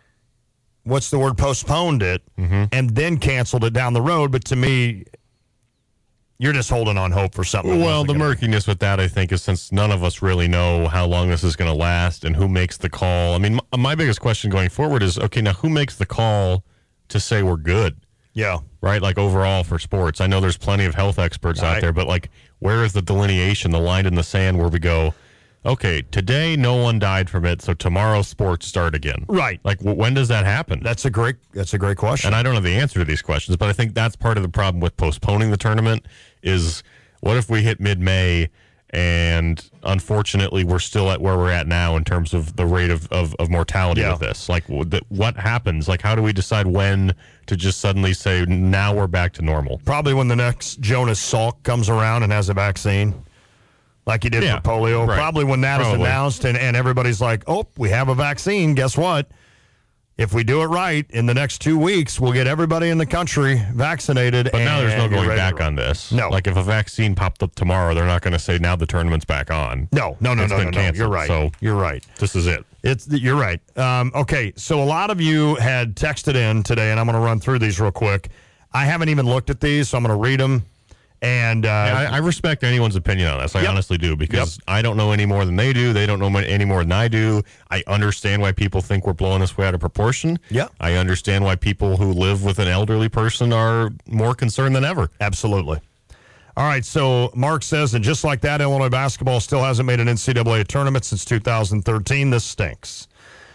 postponed it and then canceled it down the road. But to me, you're just holding on hope for something. Well, the murkiness with that, I think, is since none of us really know how long this is going to last and who makes the call. I mean, my biggest question going forward is, okay, now who makes the call to say we're good? Yeah. Right? Like overall for sports. I know there's plenty of health experts out there, but like, where is the delineation, the line in the sand where we go, okay, today no one died from it, so tomorrow sports start again. Right. Like, when does that happen? That's a great question. And I don't know the answer to these questions, but I think that's part of the problem with postponing the tournament is, what if we hit mid-May and unfortunately we're still at where we're at now in terms of the rate of mortality with this? Like, what happens? Like, how do we decide when to just suddenly say, now we're back to normal? Probably when the next Jonas Salk comes around and has a vaccine. Like he did for polio. Right. Probably when that is announced and everybody's like, oh, we have a vaccine. Guess what? If we do it right, in the next 2 weeks, we'll get everybody in the country vaccinated. But now there's no going back on this. No. Like if a vaccine popped up tomorrow, they're not going to say now the tournament's back on. No. You're right. So you're right. This is it. You're right. Okay, so a lot of you had texted in today, and I'm going to run through these real quick. I haven't even looked at these, so I'm going to read them. And I respect anyone's opinion on this. I honestly do, because I don't know any more than they do. They don't know any more than I do. I understand why people think we're blowing this way out of proportion. Yeah. I understand why people who live with an elderly person are more concerned than ever. Absolutely. All right, so Mark says, and just like that, Illinois basketball still hasn't made an NCAA tournament since 2013. This stinks.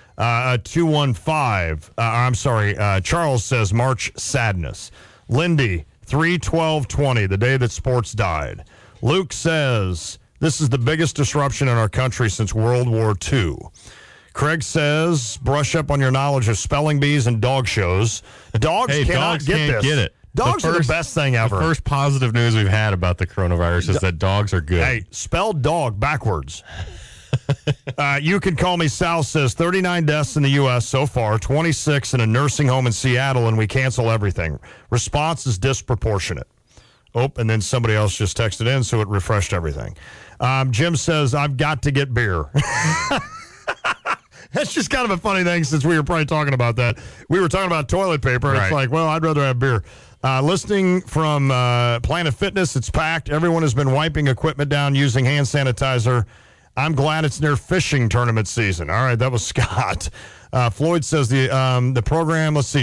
215, Charles says, March sadness. Lindy, 3/12/20, the day that sports died. Luke says, this is the biggest disruption in our country since World War II. Craig says, brush up on your knowledge of spelling bees and dog shows. Dogs can't get it. Dogs are the best thing ever. The first positive news we've had about the coronavirus is that dogs are good. Hey, spell dog backwards. You can call me. Sal says 39 deaths in the U.S. so far, 26 in a nursing home in Seattle, and we cancel everything. Response is disproportionate. Oh, and then somebody else just texted in, so it refreshed everything. Jim says, I've got to get beer. That's just kind of a funny thing since we were probably talking about that. We were talking about toilet paper. Right. It's like, well, I'd rather have beer. Listening from Planet Fitness, it's packed. Everyone has been wiping equipment down using hand sanitizer. I'm glad it's near fishing tournament season. All right, that was Scott. Floyd says the program, let's see.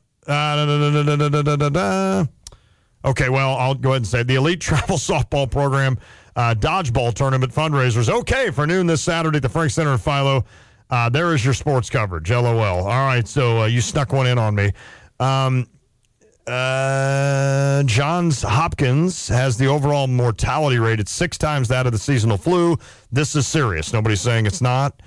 Okay, well, I'll go ahead and say the Elite Travel Softball Program Dodgeball Tournament fundraisers. Okay, for noon this Saturday at the Frank Center in Philo. There is your sports coverage, LOL. All right, so you snuck one in on me. Johns Hopkins has the overall mortality rate at 6 times that of the seasonal flu. This is serious. Nobody's saying it's not.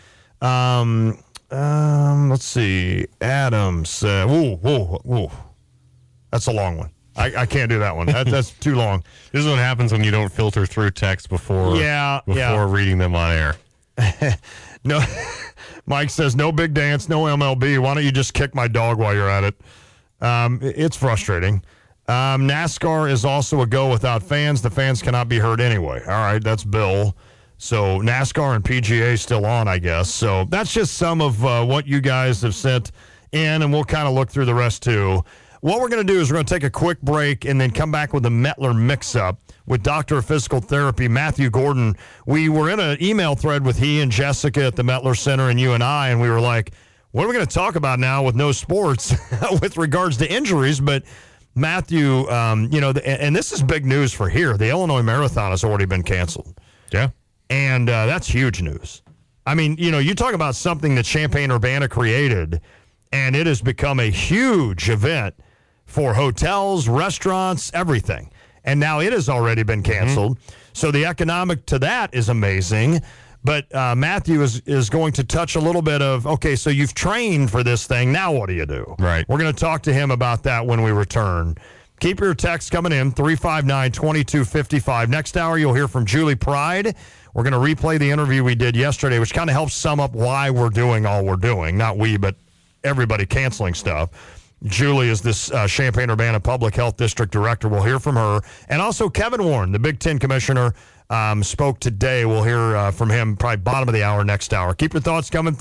Let's see. Adams. Whoa. That's a long one. I can't do that one. That's too long. This is what happens when you don't filter through text before reading them on air. No, Mike says, no big dance, no MLB. Why don't you just kick my dog while you're at it? It's frustrating. NASCAR is also a go without fans. The fans cannot be heard anyway. All right, that's Bill. So NASCAR and PGA still on, I guess. So that's just some of what you guys have sent in, and we'll kind of look through the rest too. What we're going to do is we're going to take a quick break and then come back with a Mettler mix-up with Doctor of Physical Therapy, Matthew Gordon. We were in an email thread with he and Jessica at the Mettler Center and you and I, and we were like, what are we going to talk about now with no sports with regards to injuries? But Matthew, and this is big news for here. The Illinois Marathon has already been canceled. Yeah. And that's huge news. I mean, you talk about something that Champaign-Urbana created, and it has become a huge event for hotels, restaurants, everything. And now it has already been canceled. Mm-hmm. So the economic to that is amazing. But Matthew is going to touch a little bit of, okay, so you've trained for this thing. Now what do you do? Right. We're going to talk to him about that when we return. Keep your texts coming in, 359-2255. Next hour, you'll hear from Julie Pride. We're going to replay the interview we did yesterday, which kind of helps sum up why we're doing all we're doing. Not we, but everybody canceling stuff. Julie is this Champaign-Urbana Public Health District Director. We'll hear from her. And also Kevin Warren, the Big Ten Commissioner, spoke today. We'll hear from him probably bottom of the hour next hour. Keep your thoughts coming,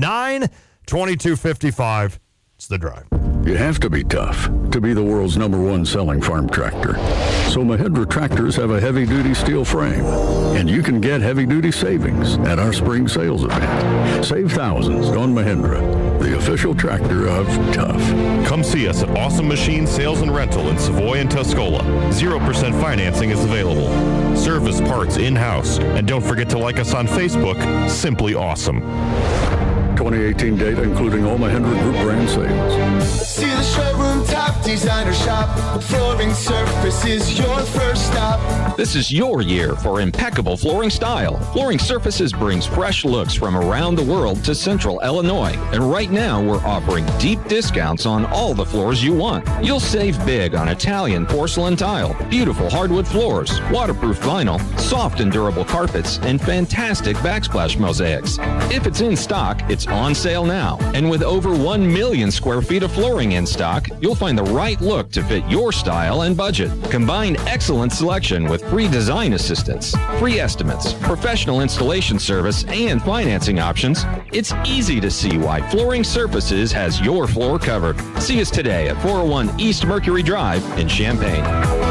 359-2255. It's The Drive. You have to be tough to be the world's #1 selling farm tractor. So Mahindra tractors have a heavy-duty steel frame, and you can get heavy-duty savings at our spring sales event. Save thousands on Mahindra, the official tractor of tough. Come see us at Awesome Machine Sales and Rental in Savoy and Tuscola. 0% financing is available. Service parts in-house. And don't forget to like us on Facebook, Simply Awesome. 2018 data including all Mahindra Group brand sales. See the showroom top designer shop. Flooring Surface is your first stop. This is your year for impeccable flooring style. Flooring Surfaces brings fresh looks from around the world to Central Illinois. And right now, we're offering deep discounts on all the floors you want. You'll save big on Italian porcelain tile, beautiful hardwood floors, waterproof vinyl, soft and durable carpets, and fantastic backsplash mosaics. If it's in stock, it's on sale now. And with over 1 million square feet of flooring in stock, you'll find the right look to fit your style and budget. Combine excellent selection with free design assistance, free estimates, professional installation service, and financing options. It's easy to see why Flooring Surfaces has your floor covered. See us today at 401 East Mercury Drive in Champaign.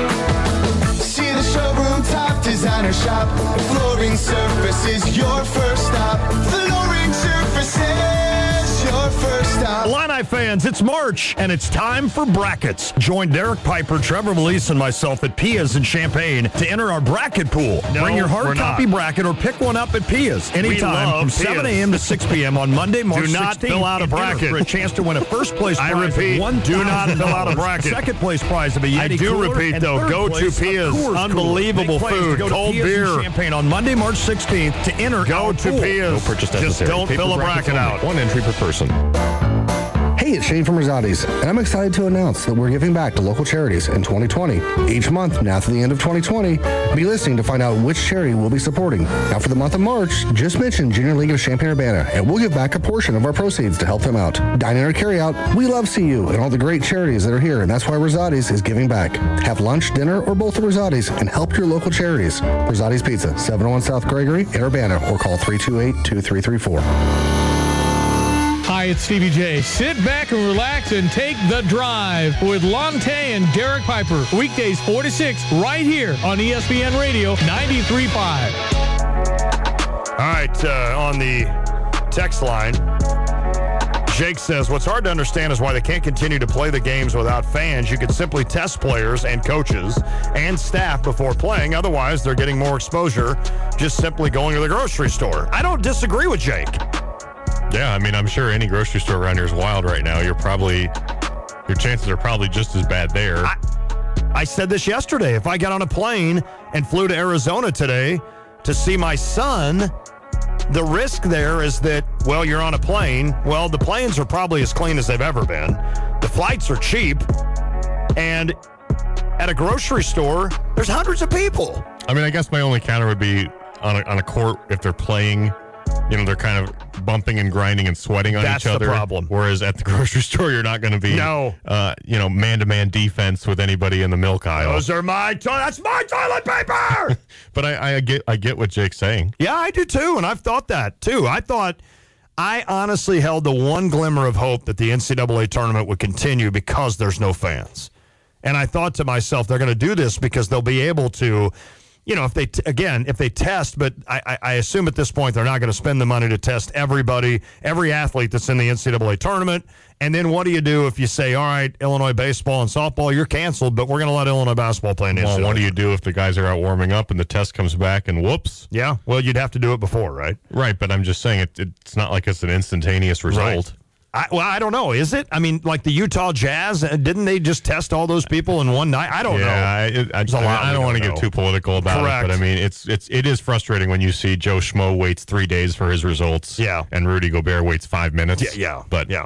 See the showroom top designer shop. Flooring Surfaces your first stop. Flooring Surfaces your first stop. Illini fans, it's March, and it's time for brackets. Join Derek Piper, Trevor Melise, and myself at Pia's in Champaign to enter our bracket pool. Bring your hard copy bracket or pick one up at Pia's anytime from 7 a.m. to 6 p.m. on Monday, March 16th. Do not fill out a bracket. For a chance to win a first place prize. I repeat, do not fill out a bracket. Second place prize of a Yeti I do cooler, repeat, though, go to Pia's. Unbelievable food, cold beer. Champaign on Monday, March 16th to enter. Go to Pia's. No purchase necessary. Just don't fill a bracket out. One entry per person. Hey, Hey, it's Shane from Rosati's, and I'm excited to announce that we're giving back to local charities in 2020. Each month, now through the end of 2020, be listening to find out which charity we'll be supporting. Now for the month of March, just mention Junior League of Champaign-Urbana, and we'll give back a portion of our proceeds to help them out. Dine-in or carry-out, we love CU and all the great charities that are here, and that's why Rosati's is giving back. Have lunch, dinner, or both at Rosati's, and help your local charities. Rosati's Pizza, 701 South Gregory in Urbana, or call 328-2334. Hi, it's Stevie J. Sit back and relax and take the drive with Lonte and Derek Piper. Weekdays 4 to 6 right here on ESPN Radio 93.5. All right, on the text line, Jake says, what's hard to understand is why they can't continue to play the games without fans. You could simply test players and coaches and staff before playing. Otherwise, they're getting more exposure just simply going to the grocery store. I don't disagree with Jake. Yeah, I mean, I'm sure any grocery store around here is wild right now. Your chances are probably just as bad there. I said this yesterday. If I got on a plane and flew to Arizona today to see my son, the risk there is that, well, you're on a plane. Well, the planes are probably as clean as they've ever been. The flights are cheap. And at a grocery store, there's hundreds of people. I mean, I guess my only counter would be on a court if they're playing. They're kind of bumping and grinding and sweating on each other. That's the problem. Whereas at the grocery store, you're not going to be, man-to-man defense with anybody in the milk aisle. That's my toilet paper! But I get what Jake's saying. Yeah, I do too, and I've thought that too. I honestly held the one glimmer of hope that the NCAA tournament would continue because there's no fans. And I thought to myself, they're going to do this because they'll be able to, if they test, but I assume at this point they're not going to spend the money to test every athlete that's in the NCAA tournament. And then what do you do if you say, all right, Illinois baseball and softball, you're canceled, but we're going to let Illinois basketball play in the NCAA? Well, what do you do if the guys are out warming up and the test comes back and whoops? Yeah, well, you'd have to do it before, right? Right, but I'm just saying it's not like it's an instantaneous result. Right. I don't know. Is it? I mean, like the Utah Jazz, didn't they just test all those people in one night? I don't know. I don't want to get too political about it, but I mean, it is frustrating when you see Joe Schmo waits 3 days for his results, and Rudy Gobert waits 5 minutes. Yeah.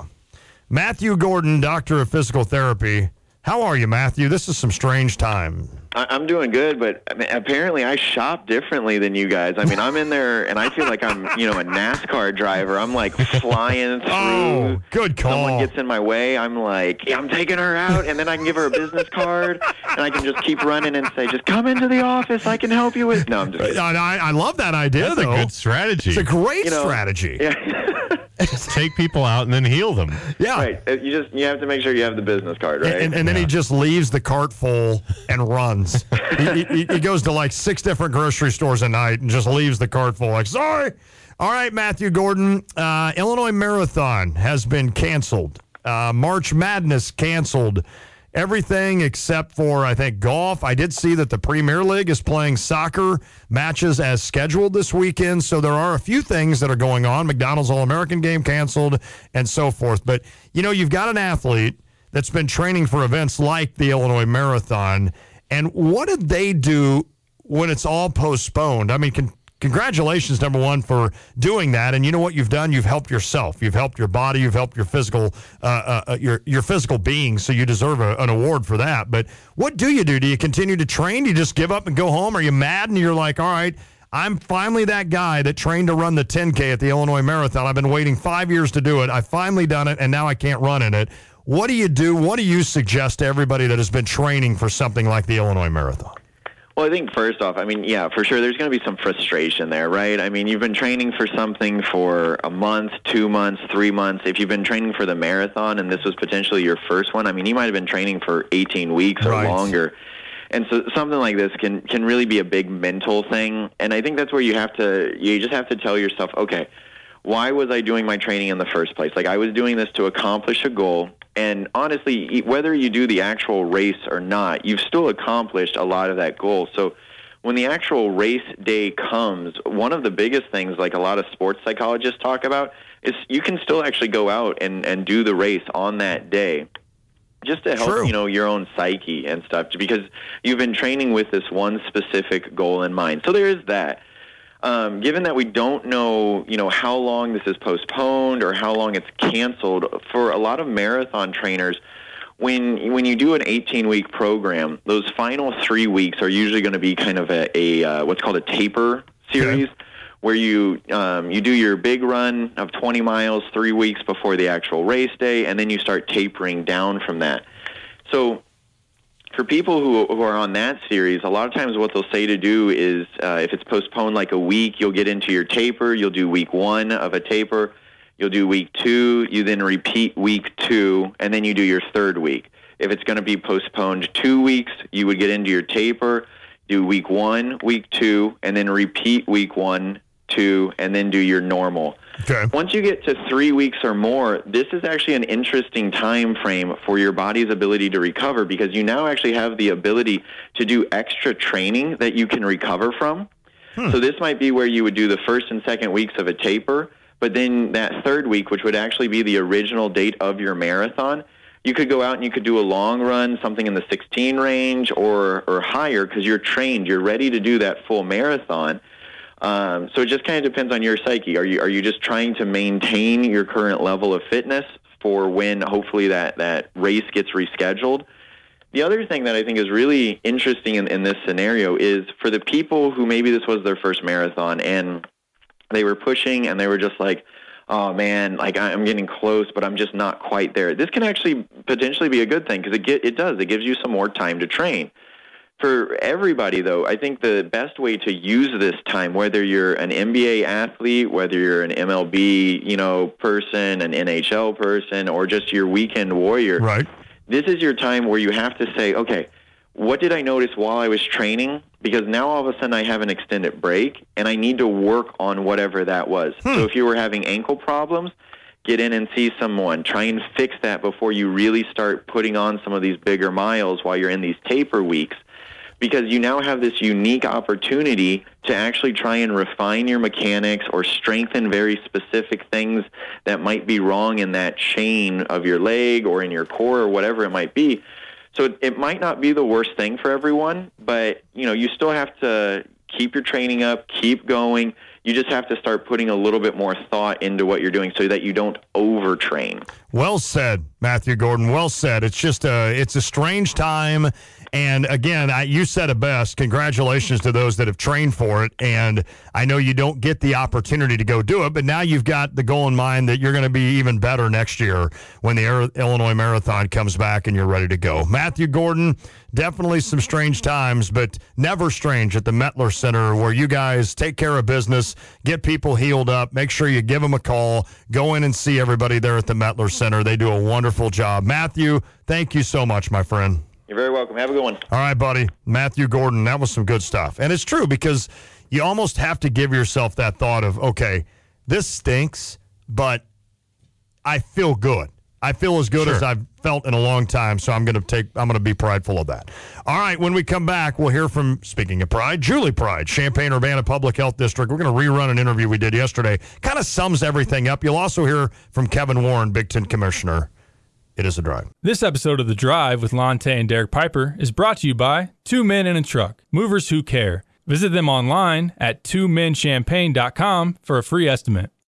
Matthew Gordon, doctor of physical therapy. How are you, Matthew? This is some strange time. I'm doing good, but I mean, apparently I shop differently than you guys. I mean, I'm in there, and I feel like I'm, a NASCAR driver. I'm like flying through. Oh, good call. Someone gets in my way. I'm like, I'm taking her out, and then I can give her a business card, and I can just keep running and say, just come into the office. I can help you with. No, I'm just kidding. I love that idea. That's a good strategy. It's a great strategy. Yeah. Just take people out and then heal them. Yeah. Right. You have to make sure you have the business card, right? And then he just leaves the cart full and runs. he goes to like 6 different grocery stores a night and just leaves the cart full. Like, sorry. All right, Matthew Gordon. Illinois Marathon has been canceled. March Madness canceled. Everything except for, I think, golf. I did see that the Premier League is playing soccer matches as scheduled this weekend, so there are a few things that are going on. McDonald's All-American game canceled and so forth. But, you've got an athlete that's been training for events like the Illinois Marathon, and what did they do when it's all postponed? I mean, congratulations, number one, for doing that. And you know what you've done? You've helped yourself. You've helped your body. You've helped your physical your physical being, so you deserve an award for that. But what do? Do you continue to train? Do you just give up and go home? Are you mad and you're like, all right, I'm finally that guy that trained to run the 10K at the Illinois Marathon. I've been waiting 5 years to do it. I've finally done it, and now I can't run in it. What do you do? What do you suggest to everybody that has been training for something like the Illinois Marathon? Well, I think first off, yeah, for sure, there's going to be some frustration there, right? I mean, you've been training for something for a month, 2 months, 3 months. If you've been training for the marathon and this was potentially your first one, I mean, you might have been training for 18 weeks or longer. And so something like this can really be a big mental thing. And I think that's where you just have to tell yourself, okay, why was I doing my training in the first place? Like, I was doing this to accomplish a goal. And honestly, whether you do the actual race or not, you've still accomplished a lot of that goal. So when the actual race day comes, one of the biggest things, like a lot of sports psychologists talk about, is you can still actually go out and do the race on that day just to help, your own psyche and stuff, because you've been training with this one specific goal in mind. So there is that. given that we don't know, how long this is postponed or how long it's canceled, for a lot of marathon trainers, when you do an 18-week program, those final 3 weeks are usually going to be kind of a what's called a taper series, where you do your big run of 20 miles 3 weeks before the actual race day, and then you start tapering down from that. So for people who are on that series, a lot of times what they'll say to do is if it's postponed like a week, you'll get into your taper, you'll do week 1 of a taper, you'll do week 2, you then repeat week 2, and then you do your 3rd week. If it's going to be postponed 2 weeks, you would get into your taper, do week 1, week 2, and then repeat week 1, 2, and then do your normal. Okay. Once you get to 3 weeks or more, this is actually an interesting time frame for your body's ability to recover, because you now actually have the ability to do extra training that you can recover from. So this might be where you would do the 1st and 2nd weeks of a taper, but then that 3rd week, which would actually be the original date of your marathon, you could go out and you could do a long run, something in the 16 range or higher, because you're trained, you're ready to do that full marathon. So it just kind of depends on your psyche. Are you just trying to maintain your current level of fitness for when hopefully that race gets rescheduled? The other thing that I think is really interesting in this scenario is for the people who maybe this was their first marathon and they were pushing and they were just like, oh man, like I'm getting close, but I'm just not quite there. This can actually potentially be a good thing, because it gives you some more time to train. For everybody, though, I think the best way to use this time, whether you're an NBA athlete, whether you're an MLB, person, an NHL person, or just your weekend warrior, right? This is your time where you have to say, okay, what did I notice while I was training? Because now all of a sudden I have an extended break, and I need to work on whatever that was. So if you were having ankle problems, get in and see someone. Try and fix that before you really start putting on some of these bigger miles while you're in these taper weeks. Because you now have this unique opportunity to actually try and refine your mechanics or strengthen very specific things that might be wrong in that chain of your leg or in your core or whatever it might be. So it might not be the worst thing for everyone, but you still have to keep your training up, keep going. You just have to start putting a little bit more thought into what you're doing so that you don't overtrain. Well said, Matthew Gordon. Well said. It's just it's a strange time. And again, you said it best. Congratulations to those that have trained for it. And I know you don't get the opportunity to go do it, but now you've got the goal in mind that you're going to be even better next year when the Illinois Marathon comes back and you're ready to go. Matthew Gordon, definitely some strange times, but never strange at the Mettler Center, where you guys take care of business, get people healed up, make sure you give them a call, go in and see everybody there at the Mettler Center. They do a wonderful job. Matthew, thank you so much, my friend. You're very welcome. Have a good one. All right, buddy. Matthew Gordon, that was some good stuff. And it's true, because you almost have to give yourself that thought of, okay, this stinks, but I feel good. I feel as good as I've felt in a long time, so I'm going to be prideful of that. All right, when we come back, we'll hear from, speaking of pride, Julie Pride, Champaign-Urbana Public Health District. We're going to rerun an interview we did yesterday. Kind of sums everything up. You'll also hear from Kevin Warren, Big Ten Commissioner. It is a drive. This episode of The Drive with Lonte and Derek Piper is brought to you by Two Men in a Truck, movers who care. Visit them online at twomenchampaign.com for a free estimate.